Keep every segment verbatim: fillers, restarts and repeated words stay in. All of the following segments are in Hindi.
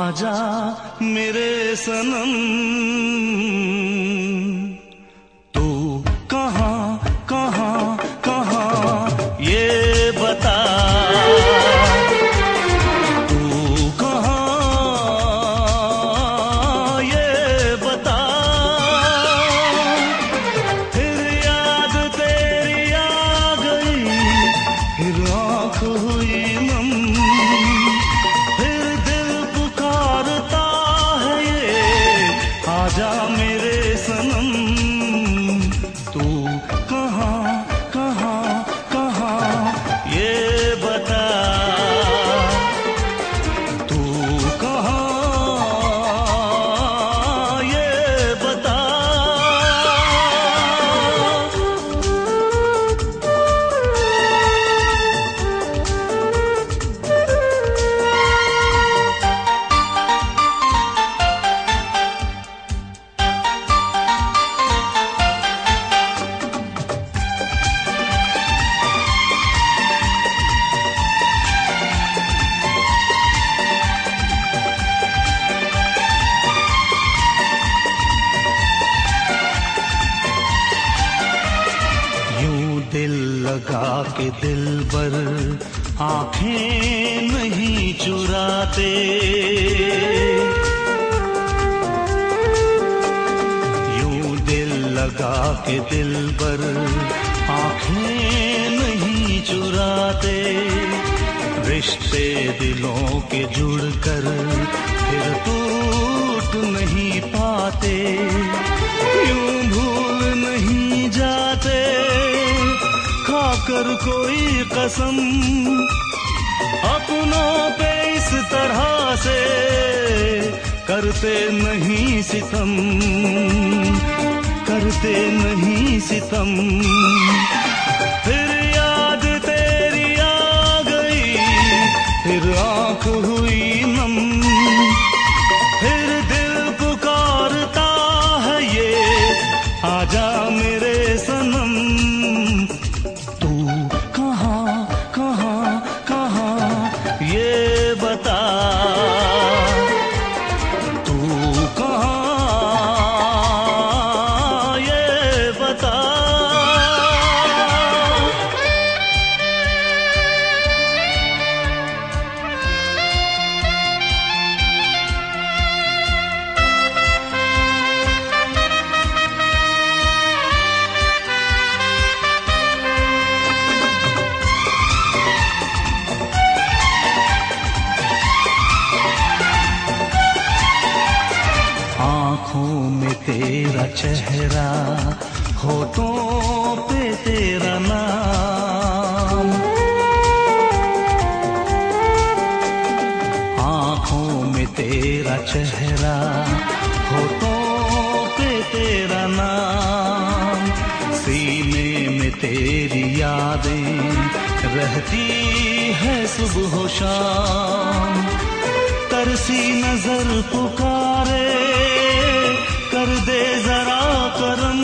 आजा मेरे सनम, तू कहाँ कहाँ कहाँ ये बता, तू कहाँ ये बता। फिर याद तेरी आ गई, फिर आँख हुई नम, आजा मेरे सनम, तू कहाँ कहाँ कहाँ ये बता, तू कहाँ ये बता। दिल लगा के दिल पर आंखें नहीं चुराते, यूं दिल लगा के दिल पर आंखें नहीं चुराते। रिश्ते दिलों के जुड़कर फिर टूट नहीं पाते, यूं भूल नहीं जाते खाकर कोई कसम। अपनों पे इस तरह से करते नहीं सितम, करते नहीं सितम। फिर याद तेरी आ गई, फिर आँख हुई नम, फिर दिल पुकारता है ये आजा मेरे सनम, तू कहाँ कहाँ कहाँ ये बता, तू कहाँ ये बता। आँखों में तेरा चेहरा, होठों पे तेरा नाम, आँखों में तेरा चेहरा, होठों पे तेरा नाम। सीने में तेरी यादें रहती है सुबह शाम। तरसी नजर पुकारे कर दे जरा करम,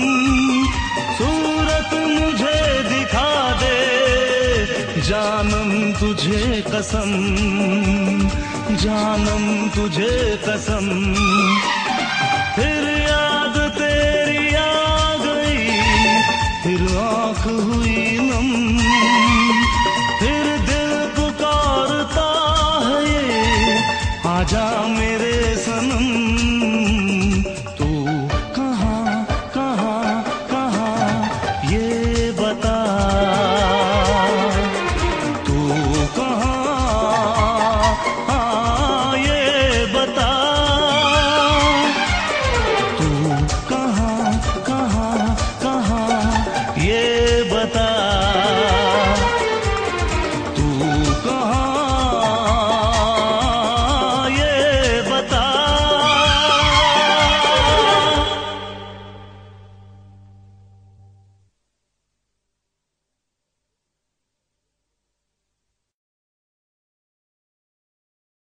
सूरत मुझे दिखा दे जानम तुझे कसम, जानम तुझे कसम। फिर याद तेरी आ गई, फिर आँख हुई नम, फिर दिल पुकारता है ये आजा मेरे सनम,